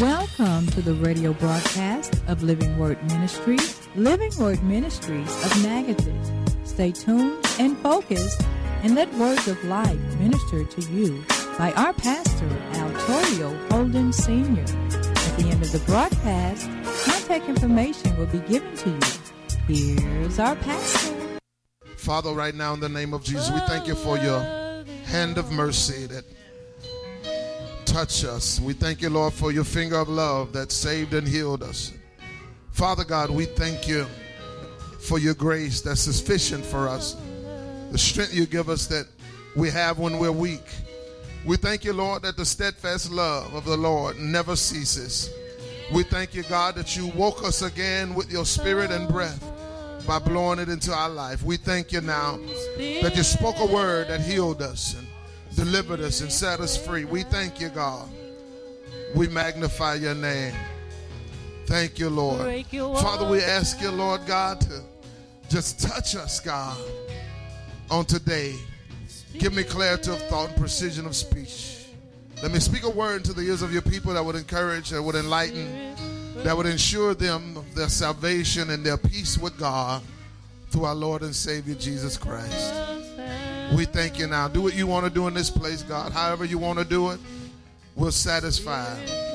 Welcome to the radio broadcast of Living Word Ministries, Living Word Ministries of Natchitoches. Stay tuned and focused, and let words of life minister to you by our pastor, Altorio Holden Sr. At the end of the broadcast, contact information will be given to you. Here's our pastor. Father, right now in the name of Jesus, we thank you for your hand of mercy that touch us. We thank you, Lord, for your finger of love that saved and healed us. Father God, we thank you for your grace that's sufficient for us, the strength you give us that we have when we're weak. We thank you, Lord, that the steadfast love of the Lord never ceases. We thank you, God, that you woke us again with your spirit and breath by blowing it into our life. We thank you now that you spoke a word that healed us and delivered us and set us free. We thank you, God. We magnify your name. Thank you, Lord. Father, we ask you, Lord God, to just touch us, God, on today. Give me clarity of thought and precision of speech. Let me speak a word into the ears of your people that would encourage, that would enlighten, that would ensure them of their salvation and their peace with God through our Lord and Savior Jesus Christ. We thank you now. Do what you want to do in this place, God. However you want to do it, we're satisfied.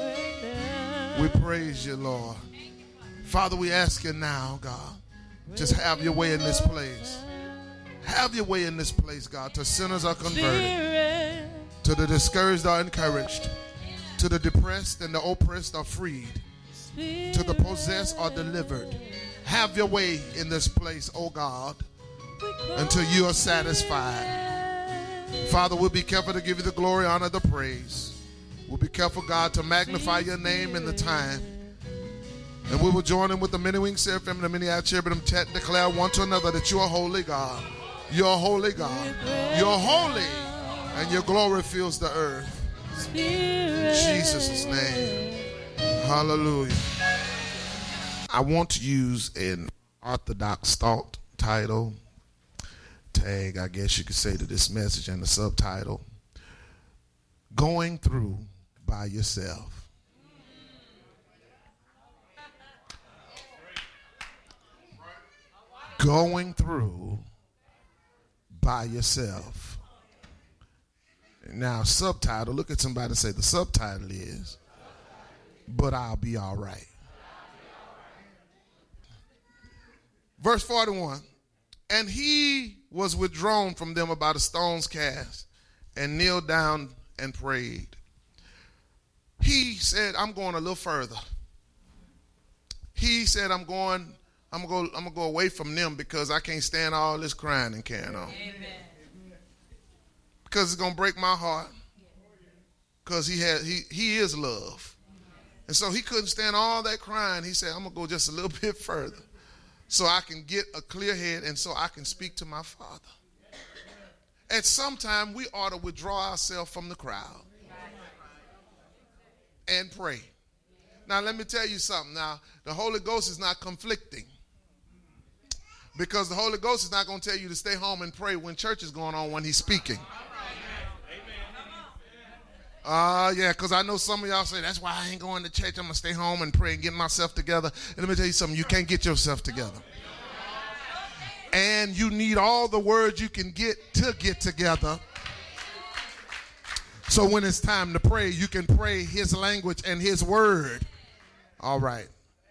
We praise you, Lord. Father, we ask you now, God, just have your way in this place. Have your way in this place, God. To sinners are converted. To the discouraged are encouraged. To the depressed and the oppressed are freed. To the possessed are delivered. Have your way in this place, oh God, until you are satisfied. Father, we'll be careful to give you the glory, honor, the praise. We'll be careful, God, to magnify your name in the time. And we will join in with the many winged seraphim and the many eyed cherubim and declare one to another that you are holy, God. You're holy, God. You're holy, and your glory fills the earth. In Jesus' name. Hallelujah. I want to use an Orthodox thought title, tag, I guess you could say, to this message, and the subtitle, Going Through by Yourself. Going through by yourself. Now, subtitle, look at somebody and say, the subtitle is, But I'll Be All Right. Verse 41, and he was withdrawn from them about a stone's cast and kneeled down and prayed. He said, I'm going a little further. He said, I'm going to go away from them because I can't stand all this crying and carrying on. Amen. Because it's going to break my heart. Because he is love. And so he couldn't stand all that crying. He said, I'm going to go just a little bit further so I can get a clear head and so I can speak to my Father. At some time, we ought to withdraw ourselves from the crowd and pray. Now, let me tell you something. Now, the Holy Ghost is not conflicting, because the Holy Ghost is not going to tell you to stay home and pray when church is going on when he's speaking. Yeah, because I know some of y'all say, that's why I ain't going to church. I'm going to stay home and pray and get myself together. And let me tell you something. You can't get yourself together. And you need all the words you can get together. So when it's time to pray, you can pray his language and his word. All right.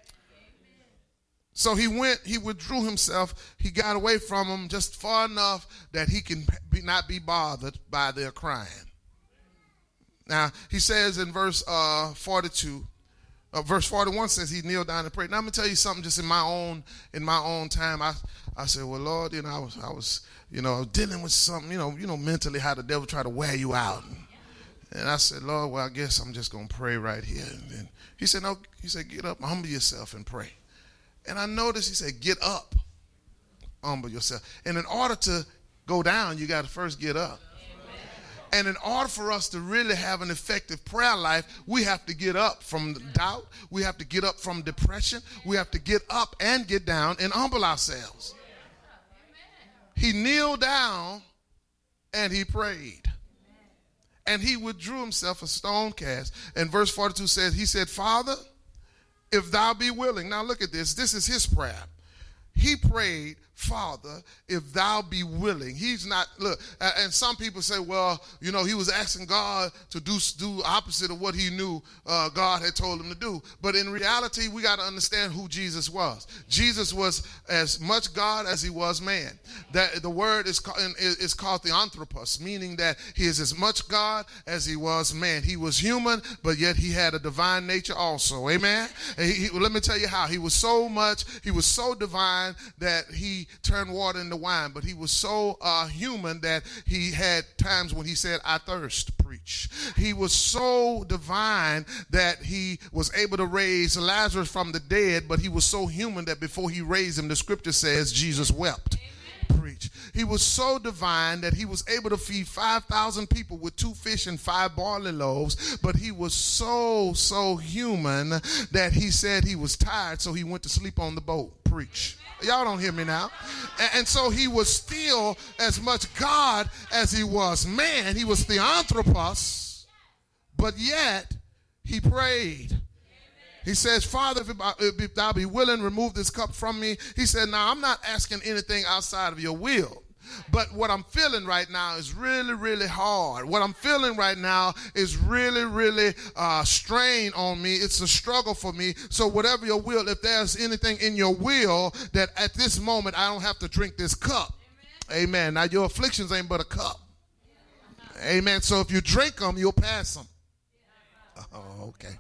So he withdrew himself. He got away from them just far enough that he can not be bothered by their crying. Now, he says in verse 42, verse 41 says he kneeled down and prayed. Now, I'm going to tell you something just in my own time. I said, well, Lord, I was dealing with something, mentally how the devil try to wear you out. And I said, Lord, well, I guess I'm just going to pray right here. And then he said, no, he said, get up, humble yourself and pray. And I noticed he said, get up, humble yourself. And in order to go down, you got to first get up. And in order for us to really have an effective prayer life, we have to get up from doubt. We have to get up from depression. We have to get up and get down and humble ourselves. He kneeled down and he prayed. And he withdrew himself a stone cast. And verse 42 says, he said, Father, if thou be willing. Now look at this. This is his prayer. He prayed, Father, if thou be willing. He's not, look, and some people say, well, you know, he was asking God to do opposite of what he knew God had told him to do. But in reality, we got to understand who Jesus was. Jesus was as much God as he was man. That the word is called the anthropos, meaning that he is as much God as he was man. He was human, but yet he had a divine nature also. Amen? Let me tell you how. He was so divine that he turned water into wine, but he was so human that he had times when he said, I thirst, preach. He was so divine that he was able to raise Lazarus from the dead, but he was so human that before he raised him, the scripture says Jesus wept. Preach. He was so divine that he was able to feed 5,000 people with 2 fish and 5 barley loaves, but he was so human that he said he was tired, so he went to sleep on the boat. Preach. Y'all don't hear me now. And so he was still as much God as he was man. He was the anthropos, but yet he prayed. He says, Father, if thou be willing, remove this cup from me. He said, now I'm not asking anything outside of your will. But what I'm feeling right now is really, really hard. What I'm feeling right now is really, really strain on me. It's a struggle for me. So whatever your will, if there's anything in your will that at this moment I don't have to drink this cup. Amen. Now your afflictions ain't but a cup. Amen. So if you drink them, you'll pass them. Oh, okay.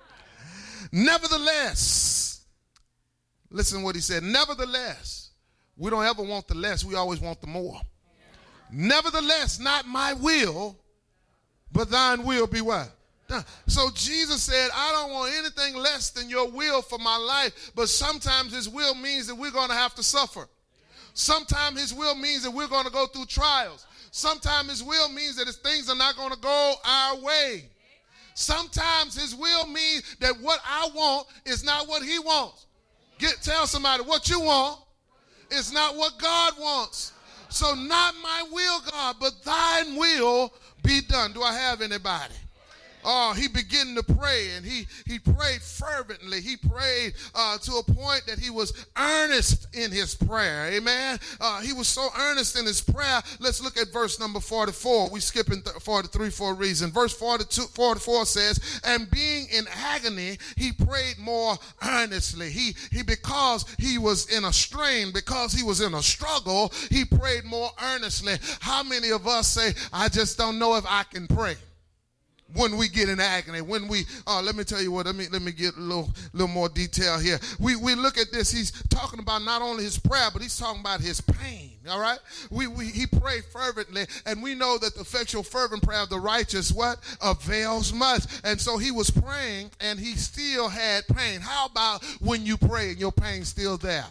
Nevertheless, listen to what he said. Nevertheless, we don't ever want the less. We always want the more. Nevertheless, not my will, but thine will be what? Done. So Jesus said, I don't want anything less than your will for my life. But sometimes his will means that we're going to have to suffer. Sometimes his will means that we're going to go through trials. Sometimes his will means that things are not going to go our way. Sometimes his will means that what I want is not what he wants. Tell somebody, what you want is not what God wants. So not my will, God, but thine will be done. Do I have anybody? Oh, he began to pray, and he prayed fervently. He prayed to a point that he was earnest in his prayer. Amen. He was so earnest in his prayer. Let's look at verse number 44. We skipping 43 for a reason. Verse 44 says, and being in agony, he prayed more earnestly. He because he was in a strain, because he was in a struggle, he prayed more earnestly. How many of us say, I just don't know if I can pray? When we get in agony, when we, let me tell you what, let me get a little more detail here. We look at this, he's talking about not only his prayer, but he's talking about his pain, all right? He prayed fervently, and we know that the effectual fervent prayer of the righteous, what? Avails much. And so he was praying, and he still had pain. How about when you pray and your pain's still there?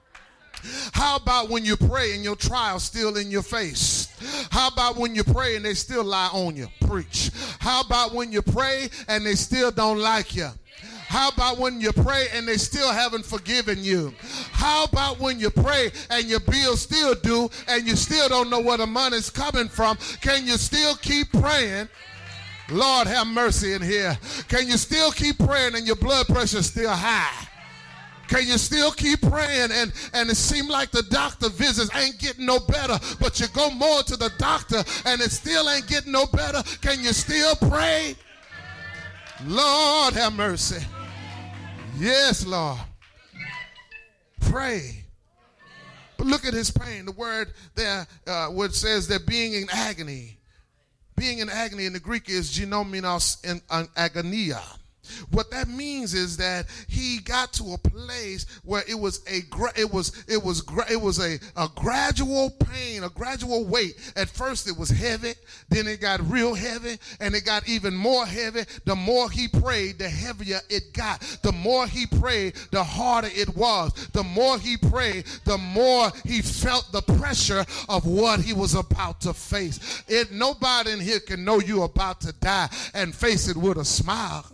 How about when you pray and your trial's still in your face? How about when you pray and they still lie on you? Preach. How about when you pray and they still don't like you? How about when you pray and they still haven't forgiven you? How about when you pray and your bills still due and you still don't know where the money's coming from? Can you still keep praying? Lord, have mercy in here. Can you still keep praying and your blood pressure's still high? Can you still keep praying and it seems like the doctor visits ain't getting no better, but you go more to the doctor and it still ain't getting no better? Can you still pray? Lord, have mercy. Yes, Lord. Pray. But look at his pain. The word there, where it says that being in agony. Being in agony in the Greek is genominos in agonia. What that means is that he got to a place where it was a gradual pain, a gradual weight. At first it was heavy, then it got real heavy, and it got even more heavy. The more he prayed, the heavier it got. The more he prayed, the harder it was. The more he prayed, the more he felt the pressure of what he was about to face. Nobody in here can know you're about to die and face it with a smile, huh?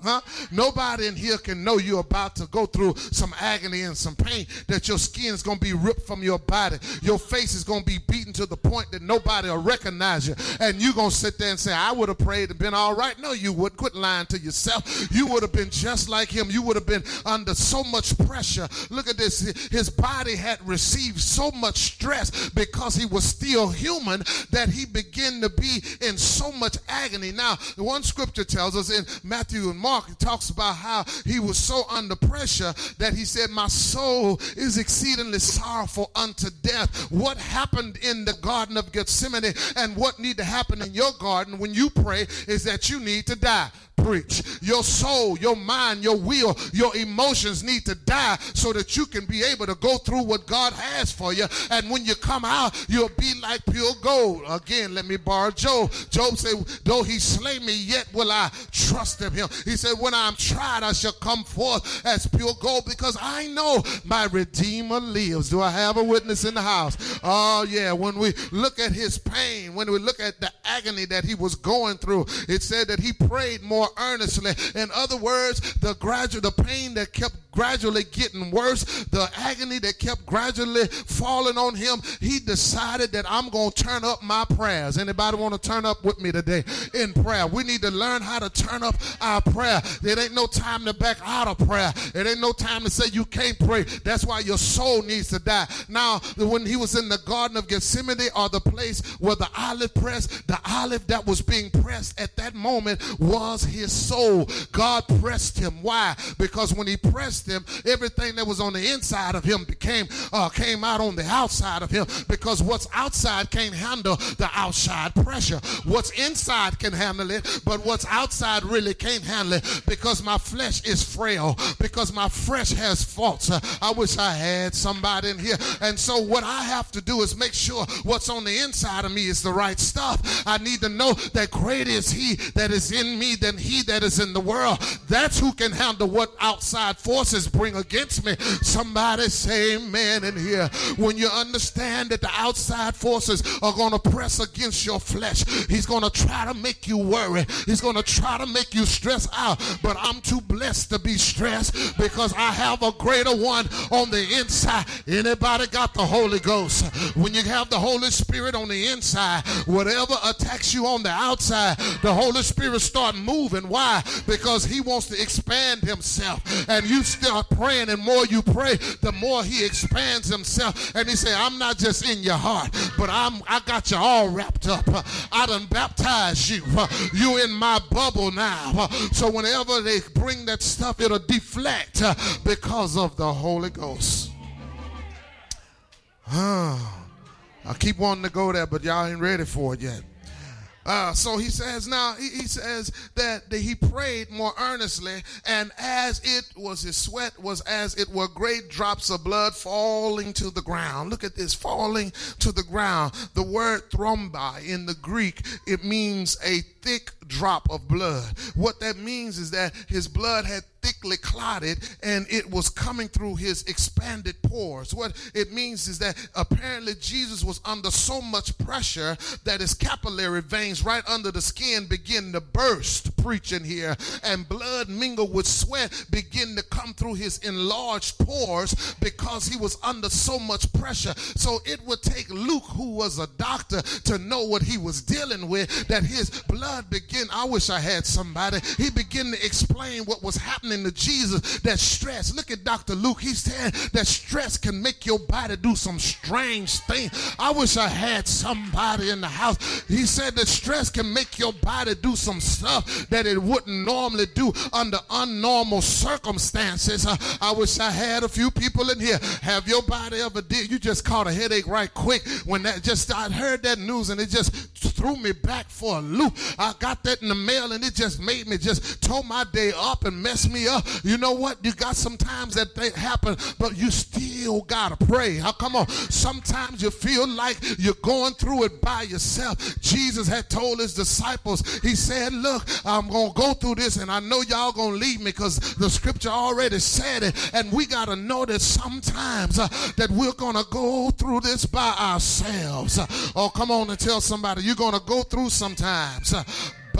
Nobody in here can know you're about to go through some agony and some pain, that your skin is going to be ripped from your body. Your face is going to be beaten to the point that nobody will recognize you. And you're going to sit there and say, I would have prayed and been all right. No, you would. Quit lying to yourself. You would have been just like him. You would have been under so much pressure. Look at this. His body had received so much stress because he was still human that he began to be in so much agony. Now, the one scripture tells us in Matthew and Mark, it talks about how he was so under pressure that he said, my soul is exceedingly sorrowful unto death. What happened in the Garden of Gethsemane and what need to happen in your garden when you pray is that you need to die. Preach. Your soul, your mind, your will, your emotions need to die so that you can be able to go through what God has for you. And when you come out, you'll be like pure gold. Again, let me borrow Job. Job said, though he slay me, yet will I trust in him. He said, when I'm tried, I shall come forth as pure gold, because I know my Redeemer lives. Do I have a witness in the house? Oh, yeah. When we look at his pain, when we look at the agony that he was going through, it said that he prayed more earnestly. In other words, the pain that kept gradually getting worse, the agony that kept gradually falling on him, he decided that I'm going to turn up my prayers. Anybody want to turn up with me today in prayer? We need to learn how to turn up our prayer. There ain't no time to back out of prayer. It ain't no time to say you can't pray. That's why your soul needs to die. Now, when he was in the Garden of Gethsemane, or the place where the olive press, the olive that was being pressed at that moment was his soul. God pressed him. Why? Because when he pressed him, everything that was on the inside of him came out on the outside of him, because what's outside can't handle the outside pressure. What's inside can handle it, but what's outside really can't handle it, because my flesh is frail, because my flesh has faults. I wish I had somebody in here. And so what I have to do is make sure what's on the inside of me is the right stuff. I need to know that greater is he that is in me than he that is in the world. That's who can handle what outside forces bring against me. Somebody say amen in here. When you understand that the outside forces are going to press against your flesh, he's going to try to make you worry. He's going to try to make you stress out. But I'm too blessed to be stressed, because I have a greater one on the inside. Anybody got the Holy Ghost? When you have the Holy Spirit on the inside, whatever attacks you on the outside, the Holy Spirit start moving. Why? Because he wants to expand himself. And you start praying, and more you pray, the more he expands himself. And he said, I'm not just in your heart, but I got you all wrapped up. I done baptized you. You in my bubble now. So whenever they bring that stuff, it'll deflect because of the Holy Ghost. I keep wanting to go there, but y'all ain't ready for it yet. So he says now, he says that he prayed more earnestly, and as it was, his sweat was as it were great drops of blood falling to the ground. Look at this, falling to the ground. The word thrombi in the Greek, it means a thick drop of blood. What that means is that his blood had thickly clotted, and it was coming through his expanded pores. What it means is that apparently Jesus was under so much pressure that his capillary veins right under the skin begin to burst, preaching here, and blood mingled with sweat begin to come through his enlarged pores because he was under so much pressure. So it would take Luke, who was a doctor, to know what he was dealing with, that his blood began, I wish I had somebody, he began to explain what was happening to Jesus, that stress. Look at Dr. Luke. He said that stress can make your body do some strange things. I wish I had somebody in the house. He said that stress can make your body do some stuff that it wouldn't normally do under unnormal circumstances. I wish I had a few people in here. Have your body ever did? You just caught a headache right quick when that just, I heard that news and it just threw me back for a loop. I got that in the mail and it just made me just tore my day up and messed me up. You know what? You got sometimes that thing happen, but you still gotta pray. Come on. Sometimes you feel like you're going through it by yourself. Jesus had told his disciples, he said, look, I'm gonna go through this and I know y'all gonna leave me because the scripture already said it. And we gotta know that sometimes that we're gonna go through this by ourselves. Oh, come on and tell somebody, you're gonna go through sometimes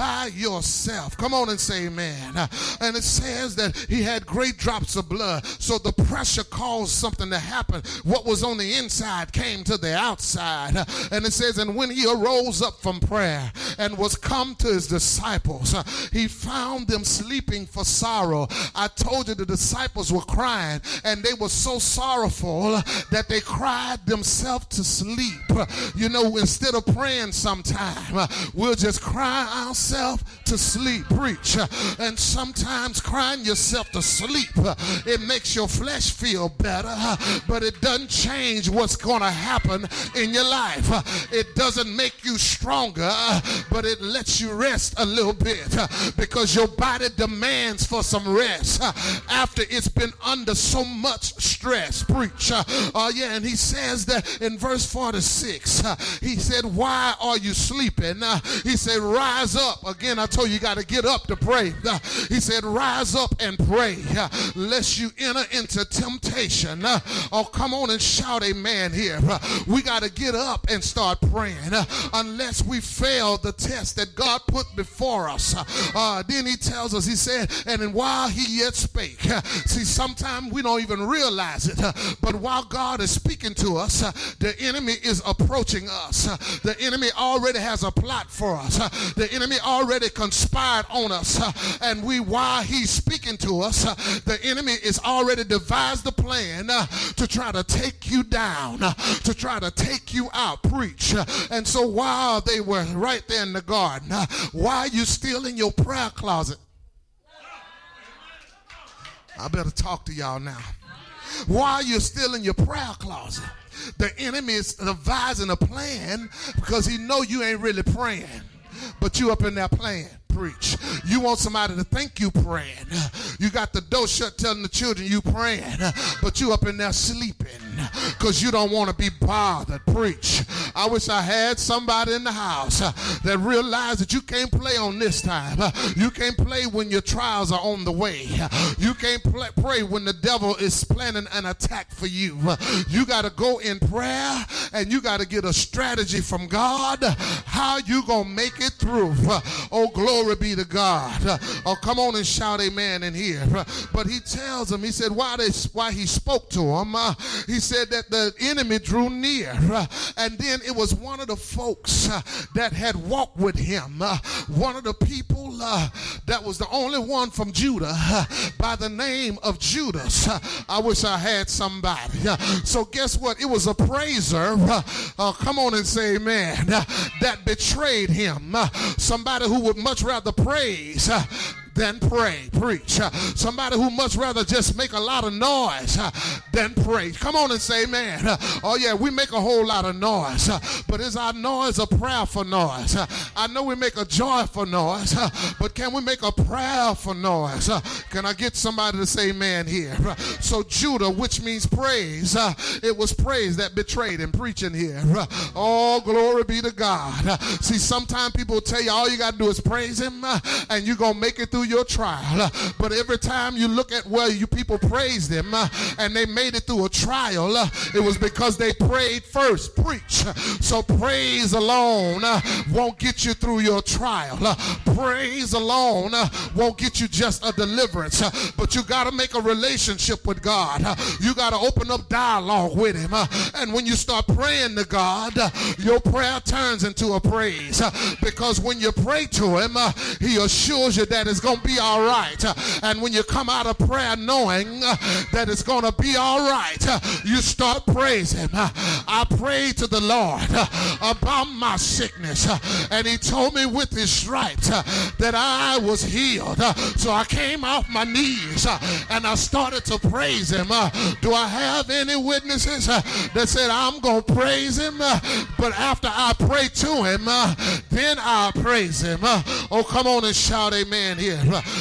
by yourself. Come on and say amen. And it says that he had great drops of blood. So the pressure caused something to happen. What was on the inside came to the outside. And it says, and when he arose up from prayer and was come to his disciples, he found them sleeping for sorrow. I told you the disciples were crying, and they were so sorrowful that they cried themselves to sleep. You know, instead of praying sometime, we'll just cry ourselves to sleep. Preach. And sometimes crying yourself to sleep, it makes your flesh feel better, but it doesn't change what's going to happen in your life. It doesn't make you stronger, but it lets you rest a little bit, because your body demands for some rest after it's been under so much stress. Preach. Yeah, and he says that in verse 46, he said, why are you sleeping? He said, rise up. Again, I told you, you got to get up to pray. He said, rise up and pray, lest you enter into temptation. Oh, come on and shout amen here. We got to get up and start praying, unless we fail the test that God put before us. Then he tells us, he said, and while he yet spake. See, sometimes we don't even realize it, but while God is speaking to us, the enemy is approaching us. The enemy already has a plot for us. The enemy already conspired on us, and while he's speaking to us, the enemy is already devised a plan to try to take you down, to try to take you out. Preach. And so while they were right there in the garden, why are you still in your prayer closet? I better talk to y'all now. While you're still in your prayer closet, the enemy is devising a plan, because he know you ain't really praying, but you up in there playing. Preach. You want somebody to think you praying. You got the door shut telling the children you praying, but you up in there sleeping because you don't want to be bothered. Preach. I wish I had somebody in the house that realized that you can't play on this time. You can't play when your trials are on the way. You can't pray when the devil is planning an attack for you. You got to go in prayer, and you got to get a strategy from God how you gonna make it through. Oh, glory be to God. Oh, come on and shout amen in here. But he tells him, he said, why he spoke to him, he said that the enemy drew near, and then it was one of the folks that had walked with him, one of the people that was the only one from Judah by the name of Judas. I wish I had somebody. So guess what? It was a praiser, come on and say amen, that betrayed him. Somebody who would much rather praise than pray. Preach. Somebody who much rather just make a lot of noise than pray. Come on and say amen. Oh yeah, we make a whole lot of noise, but is our noise a prayerful noise? I know we make a joyful noise, but can we make a prayerful noise? Can I get somebody to say amen here? So Judah, which means praise, it was praise that betrayed him. Preaching here. Oh, glory be to God. See, sometimes people tell you all you got to do is praise him, and you're going to make it through your trial. But every time you look at where you people praised him and they made it through a trial, it was because they prayed first. Preach. So praise alone won't get you through your trial. Praise alone won't get you just a deliverance, but you got to make a relationship with God. You got to open up dialogue with him, and when you start praying to God, your prayer turns into a praise, because when you pray to him, he assures you that it's going to be all right. And when you come out of prayer knowing that it's going to be all right, you start praising. I prayed to the Lord about my sickness, and he told me with his stripes that I was healed. So I came off my knees and I started to praise him. Do I have any witnesses that said I'm going to praise him, but after I pray to him, then I'll praise him? Oh, come on and shout amen here.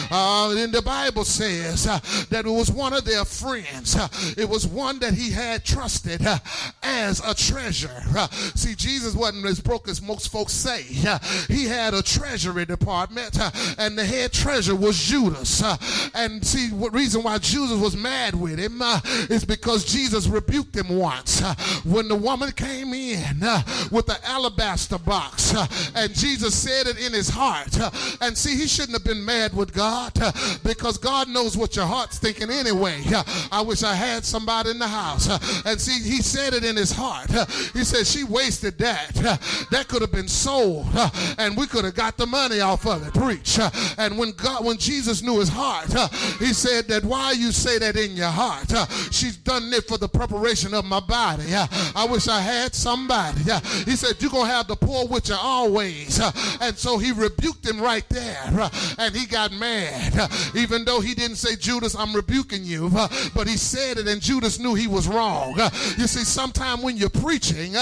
And the Bible says that it was one of their friends. It was one that he had trusted as has a treasure. See, Jesus wasn't as broke as most folks say. He had a treasury department, and the head treasurer was Judas. And see, what reason why Judas was mad with him is because Jesus rebuked him once. When the woman came in with the alabaster box, and Jesus said it in his heart. And see, he shouldn't have been mad with God, because God knows what your heart's thinking anyway. I wish I had somebody in the house. And see, he said it in his heart. He said, she wasted that. That could have been sold, and we could have got the money off of it. Preach. And when Jesus knew his heart, he said that, why you say that in your heart? She's done it for the preparation of my body. I wish I had somebody. He said, you're going to have the poor with you always. And so he rebuked him right there, and he got mad. Even though he didn't say, Judas, I'm rebuking you, but he said it, and Judas knew he was wrong. You see, sometime when you're preaching,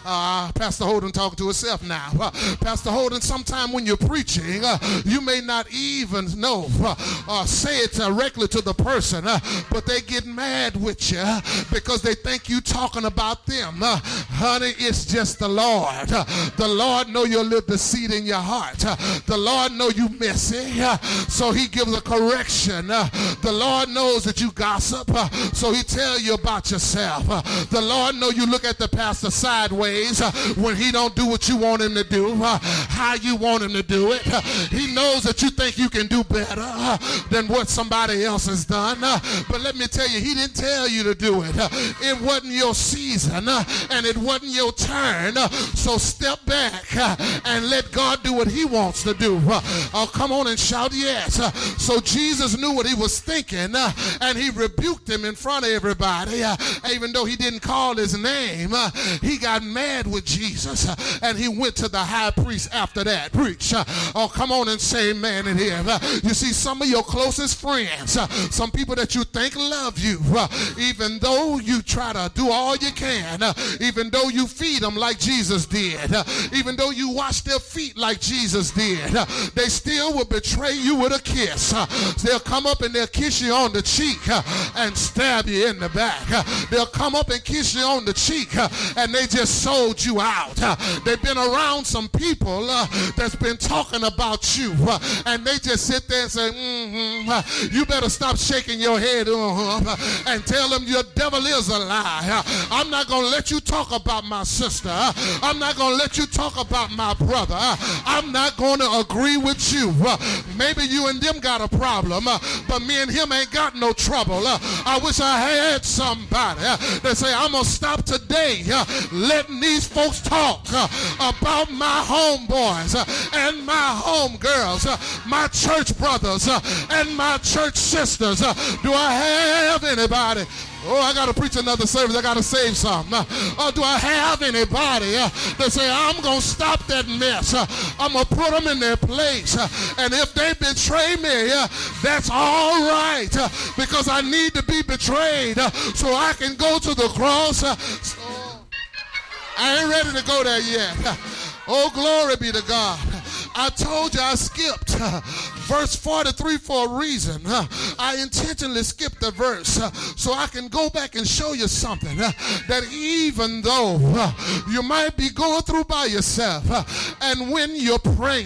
Pastor Holden talking to himself now. Pastor Holden, sometime when you're preaching, you may not even know say it directly to the person, but they get mad with you because they think you talking about them. Honey, it's just the Lord. The Lord know your little seed in your heart. The Lord know you messy, so he gives a correction. The Lord knows that you gossip, so he tell you about yourself. The Lord know you look at the pastor sideways when he don't do what you want him to do, how you want him to do it. He knows that you think you can do better than what somebody else has done. But let me tell you, he didn't tell you to do it. It wasn't your season, and it wasn't your turn. So step back and let God do what he wants to do. Oh, come on and shout yes. So Jesus knew what he was thinking, and he rebuked him in front of everybody. Even though he didn't call his name, he got mad with Jesus, and he went to the high priest after that. Preach. Oh, come on and say amen in here. You see, some of your closest friends, some people that you think love you, even though you try to do all you can, even though you feed them like Jesus did, even though you wash their feet like Jesus did, they still will betray you with a kiss. They'll come up and they'll kiss you on the cheek and stab you in the back. They'll come up and kiss you on the cheek, and they just sold you out. They've been around some people that's been talking about you, and they just sit there and say, you better stop shaking your head and tell them your devil is a lie. I'm not going to let you talk about my sister. I'm not going to let you talk about my brother. I'm not going to agree with you. Maybe you and them got a problem, but me and him ain't got no trouble. I wish I had somebody that say, I'm going to stop today letting these folks talk about my homeboys and my homegirls, my church brothers and my church sisters. Do I have anybody? Oh, I got to preach another service. I got to save something. Do I have anybody that say, I'm going to stop that mess. I'm going to put them in their place. And if they betray me, that's all right, because I need to be betrayed so I can go to the cross. So I ain't ready to go there yet. Oh, glory be to God. I told you I skipped verse 43 for a reason. I intentionally skipped the verse so I can go back and show you something, that even though you might be going through by yourself, and when you're praying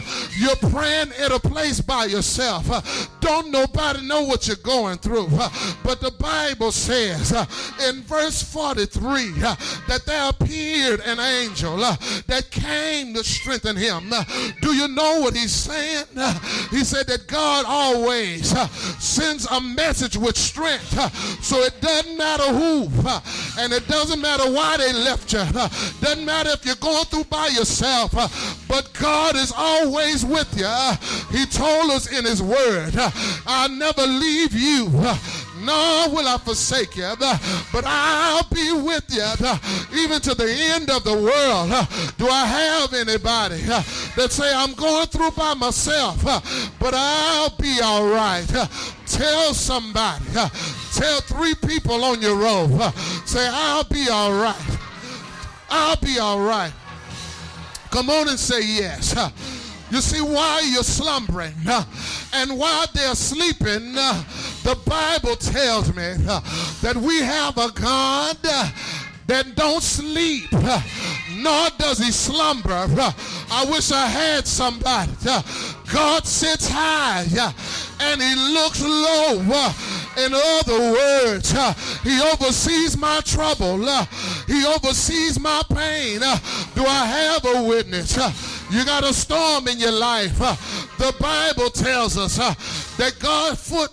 at a place by yourself, don't nobody know what you're going through. But the Bible says in verse 43 that there appeared an angel that came to strengthen him. Do you know what he's saying? He said that God always sends a message with strength. So it doesn't matter who, and it doesn't matter why they left you. Doesn't matter if you're going through by yourself, but God is always with you. He told us in his word, I'll never leave you, nor will I forsake you, but I'll be with you even to the end of the world. Do I have anybody that say, I'm going through by myself, but I'll be all right? Tell somebody, tell 3 people on your row, say, I'll be all right. I'll be all right. Come on and say yes. You see, while you're slumbering and while they're sleeping, the Bible tells me that we have a God that don't sleep, nor does he slumber. I wish I had somebody. God sits high and he looks low. In other words, he oversees my trouble. He oversees my pain. Do I have a witness? You got a storm in your life. The Bible tells us that God's foot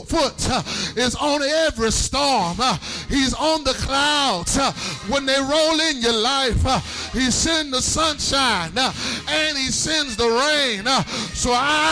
is on every storm. He's on the clouds. When they roll in your life, he sends the sunshine and he sends the rain. So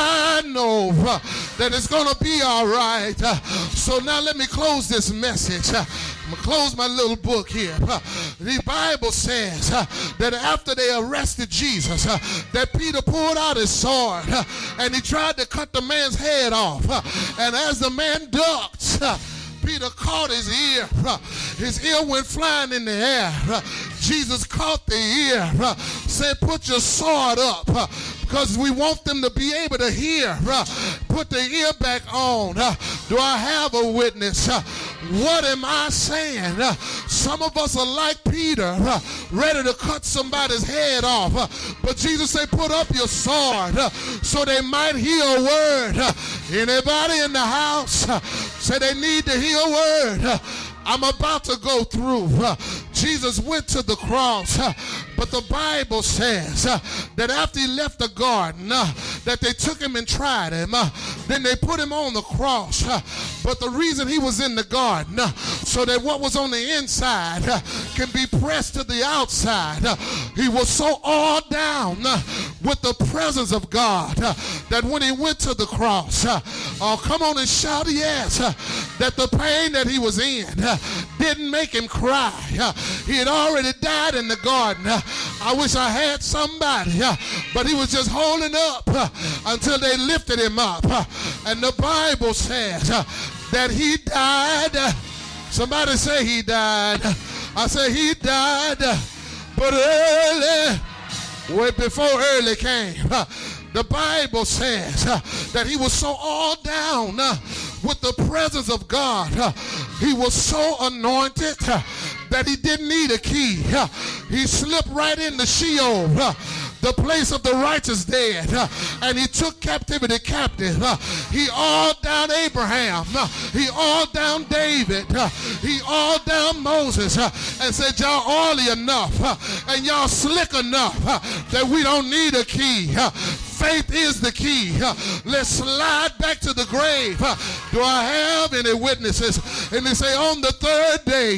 I know that it's going to be all right. So now let me close this message. I'm going to close my little book here. The Bible says that after they arrested Jesus, that Peter pulled out his sword and he tried to cut the man's head off. And as the man ducked, Peter caught his ear. His ear went flying in the air. Jesus caught the ear, said, put your sword up, because we want them to be able to hear. Put the ear back on. Do I have a witness? What am I saying? Some of us are like Peter, ready to cut somebody's head off. But Jesus said, put up your sword so they might hear a word. Anybody in the house say they need to hear a word? I'm about to go through. Jesus went to the cross, but the Bible says that after he left the garden, that they took him and tried him. Then they put him on the cross. But the reason he was in the garden, so that what was on the inside can be pressed to the outside. He was so awed down with the presence of God that when he went to the cross, oh, come on and shout yes, that the pain that he was in didn't make him cry. He had already died in the garden. I wish I had somebody, but he was just holding up until they lifted him up. And the Bible says that he died. Somebody say he died. I say he died, but early, way before early came. The Bible says that he was so all down with the presence of God. He was so anointed that he didn't need a key. He slipped right into Sheol, the place of the righteous dead, and he took captivity captive. He all down Abraham. He all down David. He all down Moses, and said, y'all oily enough and y'all slick enough that we don't need a key. Faith is the key. Let's slide back to the grave. Do I have any witnesses? And they say on the third day,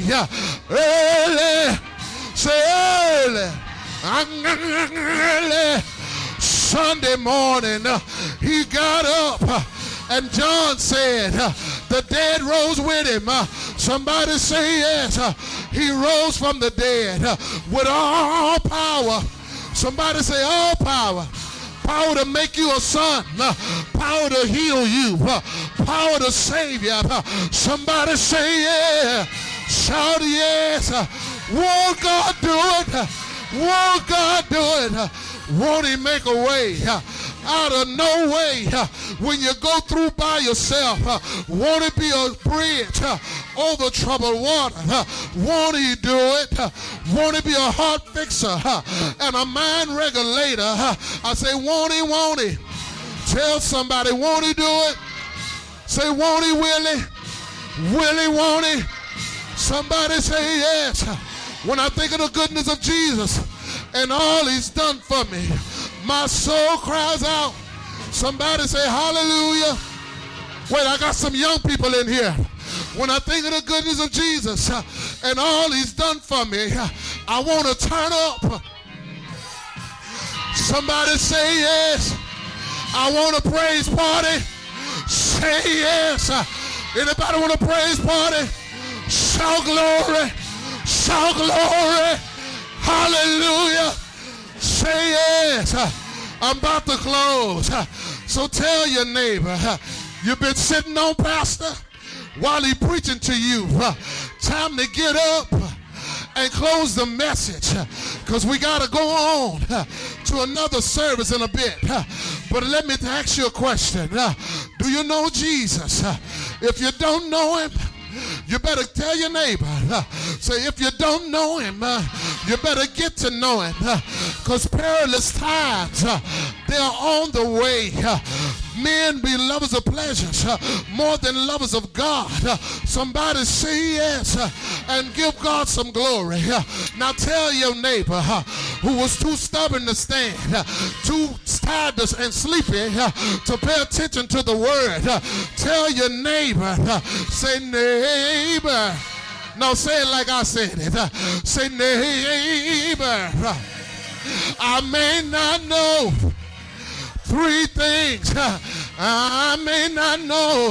early, say early, Sunday morning, he got up. And John said, the dead rose with him. Somebody say yes. He rose from the dead with all power. Somebody say all power. Power to make you a son. Power to heal you. Power to save you. Somebody say yeah. Shout yes. Won't God do it? Won't God do it? Won't he make a way out of no way? When you go through by yourself, won't it be a bridge over troubled water? Won't he do it? Won't it be a heart fixer and a mind regulator? I say, won't he, won't he? Tell somebody, won't he do it? Say, won't he, will he? Will he, won't he? Somebody say yes. When I think of the goodness of Jesus and all he's done for me, my soul cries out. Somebody say hallelujah. Wait, I got some young people in here. When I think of the goodness of Jesus and all he's done for me, I want to turn up. Somebody say yes. I want a praise party. Say yes. Anybody want a praise party? Shout glory. Shout glory. Hallelujah. Say yes. I'm about to close. So tell your neighbor, you've been sitting on pastor while he preaching to you. Time to get up and close the message, because we got to go on to another service in a bit. But let me ask you a question. Do you know Jesus? If you don't know him, you better tell your neighbor, Say, if you don't know him, you better get to know him, because perilous times, they're on the way. Men be lovers of pleasures more than lovers of God. Somebody say yes and give God some glory. Now tell your neighbor who was too stubborn to stand, too tired and sleepy to pay attention to the word. Tell your neighbor, say neighbor. No, say it like I said it. Say neighbor, I may not know 3 things. I may not know